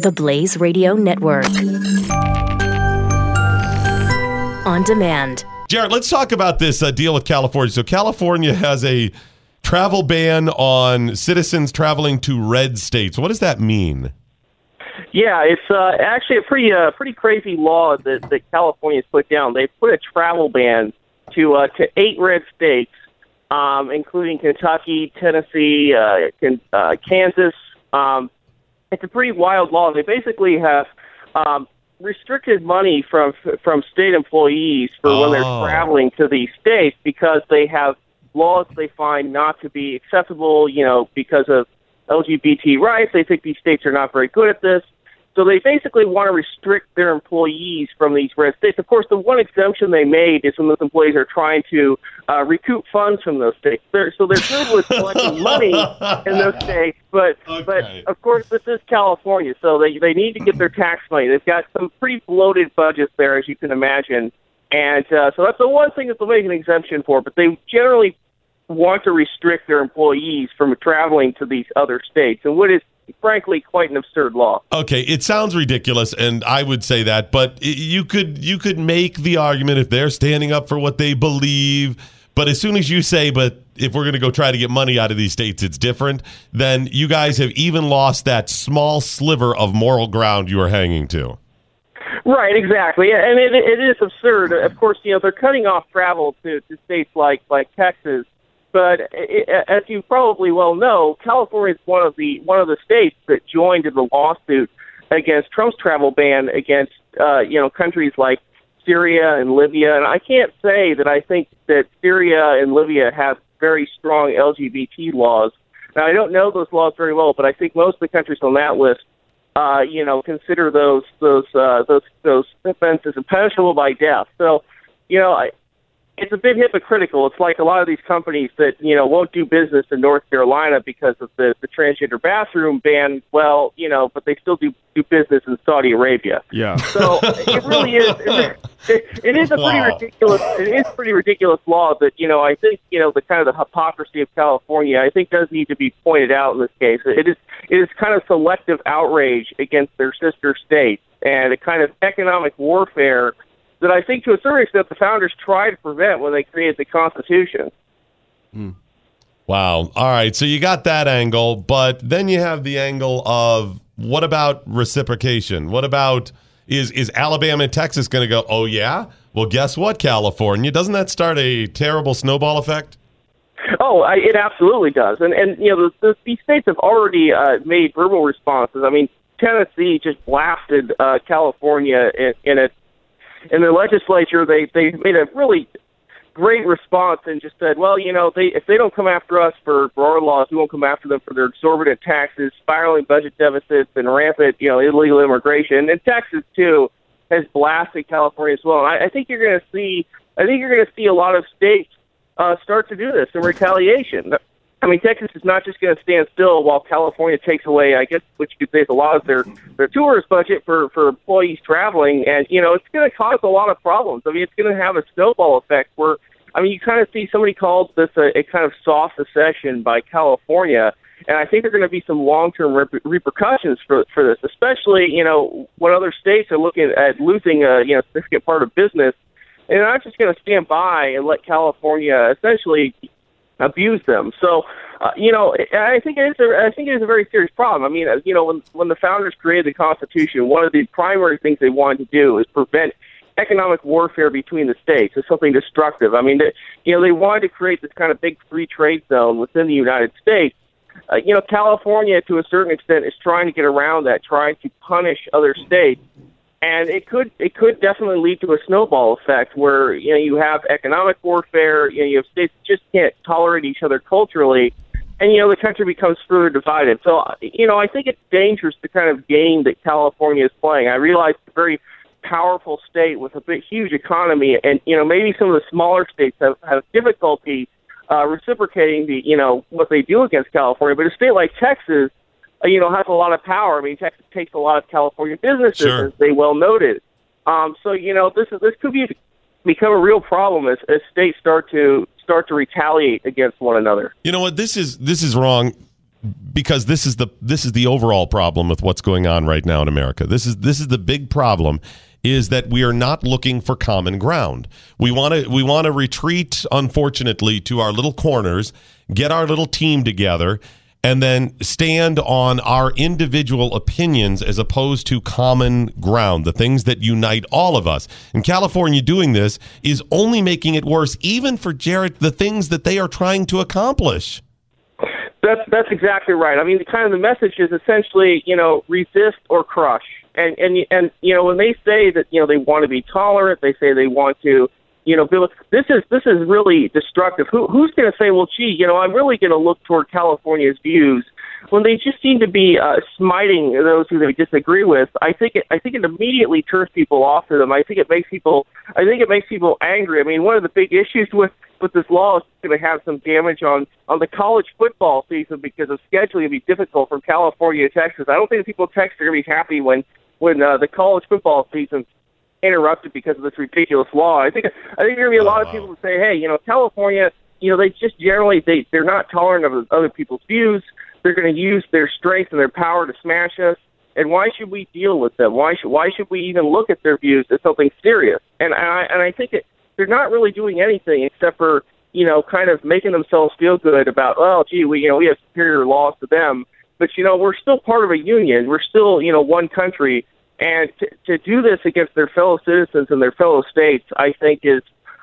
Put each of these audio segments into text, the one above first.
The Blaze Radio Network. On demand. Jared, let's talk about this deal with California. So California has a travel ban on citizens traveling to red states. What does that mean? Yeah, it's actually a pretty crazy law that California's put down. They put a travel ban to 8 red states, including Kentucky, Tennessee, Kansas. It's a pretty wild law. They basically have restricted money from state employees for when they're traveling to these states because they have laws they find not to be acceptable, because of LGBT rights. They think these states are not very good at this. So they basically want to restrict their employees from these red states. Of course, the one exemption they made is when those employees are trying to recoup funds from those states. So they're good with collecting money in those states, but of course this is California, so they need to get their tax money. They've got some pretty bloated budgets there, as you can imagine, and so that's the one thing that they'll make an exemption for. But they generally want to restrict their employees from traveling to these other states, and what is frankly quite an absurd law. Okay, it sounds ridiculous, and I would say that, but you could make the argument if they're standing up for what they believe, but as soon as you say, but if we're going to go try to get money out of these states, it's different, then you guys have even lost that small sliver of moral ground you are hanging to. Right, exactly, and it is absurd. Of course, they're cutting off travel to states like Texas. But as you probably well know, California is one of the states that joined in the lawsuit against Trump's travel ban against countries like Syria and Libya. And I can't say that I think that Syria and Libya have very strong LGBT laws. Now, I don't know those laws very well, but I think most of the countries on that list, consider those offenses punishable by death. So, it's a bit hypocritical. It's like a lot of these companies that, won't do business in North Carolina because of the transgender bathroom ban. Well, but they still do business in Saudi Arabia. Yeah. So it really is. It is a pretty ridiculous. It is a pretty ridiculous law that, I think, the kind of the hypocrisy of California, I think, does need to be pointed out in this case. It is kind of selective outrage against their sister states and a kind of economic warfare that I think to a certain extent the founders tried to prevent when they created the Constitution. Wow. All right. So you got that angle, but then you have the angle of what about reciprocation? What about is Alabama and Texas going to go, oh, yeah? Well, guess what, California? Doesn't that start a terrible snowball effect? Oh, it absolutely does. And these states have already made verbal responses. I mean, Tennessee just blasted California in the legislature. They made a really great response and just said, well, if they don't come after us for our laws, we won't come after them for their exorbitant taxes, spiraling budget deficits, and rampant, illegal immigration. And Texas too has blasted California as well. And I think you're going to see a lot of states start to do this in retaliation. I mean, Texas is not just going to stand still while California takes away, I guess, what you could say is a lot of their tourist budget for employees traveling. And, it's going to cause a lot of problems. I mean, it's going to have a snowball effect where, you kind of see somebody calls this a kind of soft secession by California. And I think there are going to be some long-term repercussions for this, especially, when other states are looking at losing a significant part of business. And they're not just going to stand by and let California essentially abuse them. So, I think it is a very serious problem. I mean, when the founders created the Constitution, one of the primary things they wanted to do is prevent economic warfare between the states. It's something destructive. I mean, they wanted to create this kind of big free trade zone within the United States. California, to a certain extent, is trying to get around that, trying to punish other states. And it could definitely lead to a snowball effect where, you have economic warfare, you have states that just can't tolerate each other culturally, and, the country becomes further divided. So, I think it's dangerous, the kind of game that California is playing. I realize it's a very powerful state with a huge economy, and, maybe some of the smaller states have difficulty reciprocating what they do against California. But a state like Texas, has a lot of power. I mean, Texas takes a lot of California businesses, sure, as they well noted. This could become a real problem as states start to retaliate against one another. You know what? This is wrong. because this is the overall problem with what's going on right now in America. This is the big problem, is that we are not looking for common ground. We want to retreat, unfortunately, to our little corners, get our little team together, and then stand on our individual opinions as opposed to common ground, the things that unite all of us. And California doing this is only making it worse, even for Jared, the things that they are trying to accomplish. That's exactly right. I mean, the message is essentially, resist or crush. And when they say that, they want to be tolerant, they say they want to, this is really destructive. Who's going to say, well, gee, I'm really going to look toward California's views when they just seem to be smiting those who they disagree with? I think it immediately turns people off to them. I think it makes people angry. I mean, one of the big issues with this law is going to have some damage on the college football season because of scheduling. It'll be difficult from California to Texas. I don't think the people of Texas are going to be happy when the college football season's interrupted because of this ridiculous law. I think there are going to be a lot of people who say, hey, California, they just generally they're not tolerant of other people's views. They're going to use their strength and their power to smash us. And why should we deal with them? Why should we even look at their views as something serious? And I think they're not really doing anything except for, kind of making themselves feel good about, well, gee, we have superior laws to them. But, we're still part of a union. We're still, one country. And to do this against their fellow citizens and their fellow states, I think is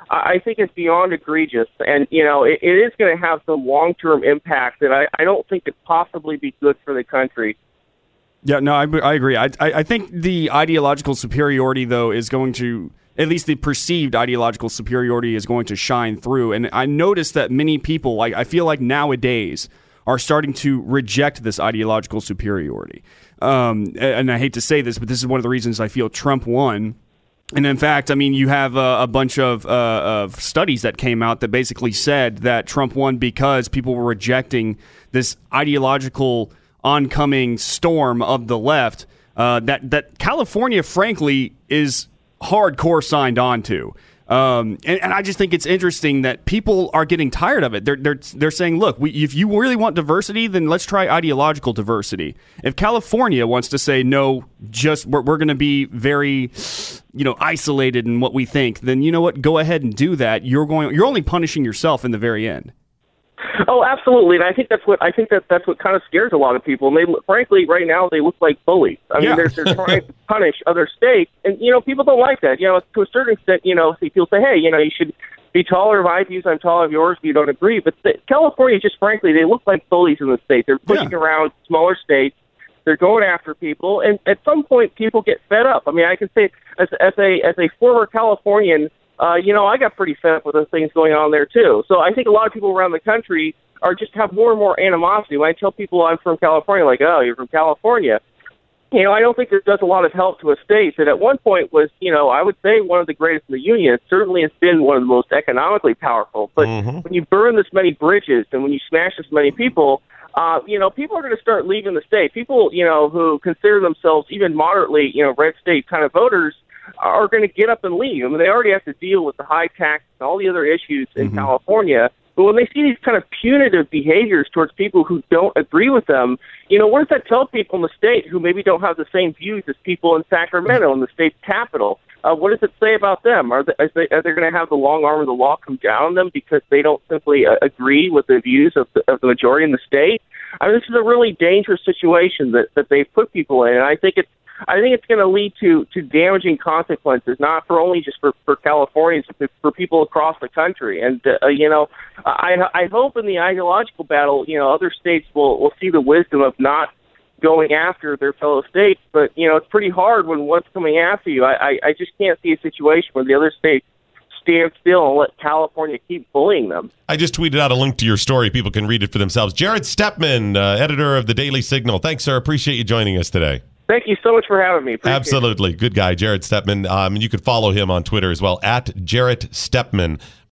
beyond egregious. And, it is going to have some long-term impact that I don't think could possibly be good for the country. Yeah, no, I agree. I think the ideological superiority, though, is going to, at least the perceived ideological superiority is going to shine through. And I noticed that many people, I feel like nowadays, are starting to reject this ideological superiority. And I hate to say this, but this is one of the reasons I feel Trump won. And in fact, I mean, you have a bunch of studies that came out that basically said that Trump won because people were rejecting this ideological oncoming storm of the left that California, frankly, is hardcore signed on to. And I just think it's interesting that people are getting tired of it. They're saying, look, if you really want diversity, then let's try ideological diversity. If California wants to say, no, just we're going to be very, isolated in what we think, then you know what? Go ahead and do that. You're only punishing yourself in the very end. Oh, absolutely, and I think that's what kind of scares a lot of people. And they, frankly, right now they look like bullies. I mean, they're trying to punish other states, and people don't like that. To a certain extent, people say, hey, you should be taller of my views, I'm taller of yours, but you don't agree. But California, just frankly, they look like bullies in the state. They're pushing around smaller states. They're going after people, and at some point, people get fed up. I mean, I can say as a former Californian. I got pretty fed up with the things going on there, too. So I think a lot of people around the country have more and more animosity. When I tell people I'm from California, like, oh, you're from California. I don't think it does a lot of help to a state that at one point was, I would say one of the greatest in the union. It certainly has been one of the most economically powerful. But when you burn this many bridges and when you smash this many people, people are going to start leaving the state. People, who consider themselves even moderately, red state kind of voters, are going to get up and leave. I mean, they already have to deal with the high tax and all the other issues in California. But when they see these kind of punitive behaviors towards people who don't agree with them, what does that tell people in the state who maybe don't have the same views as people in Sacramento, in the state's capital? What does it say about them? Are they going to have the long arm of the law come down on them because they don't simply agree with the views of the majority in the state? I mean, this is a really dangerous situation that they've put people in, and I think it's going to lead to damaging consequences, not for only just for Californians, but for people across the country. And I hope in the ideological battle, other states will see the wisdom of not going after their fellow states. But it's pretty hard when one's coming after you. I just can't see a situation where the other states stand still and let California keep bullying them. I just tweeted out a link to your story. People can read it for themselves. Jared Stepman, editor of the Daily Signal. Thanks, sir. Appreciate you joining us today. Thank you so much for having me. Appreciate Absolutely. Good guy, Jared Stepman. You could follow him on Twitter as well, @Jarrett Stepman.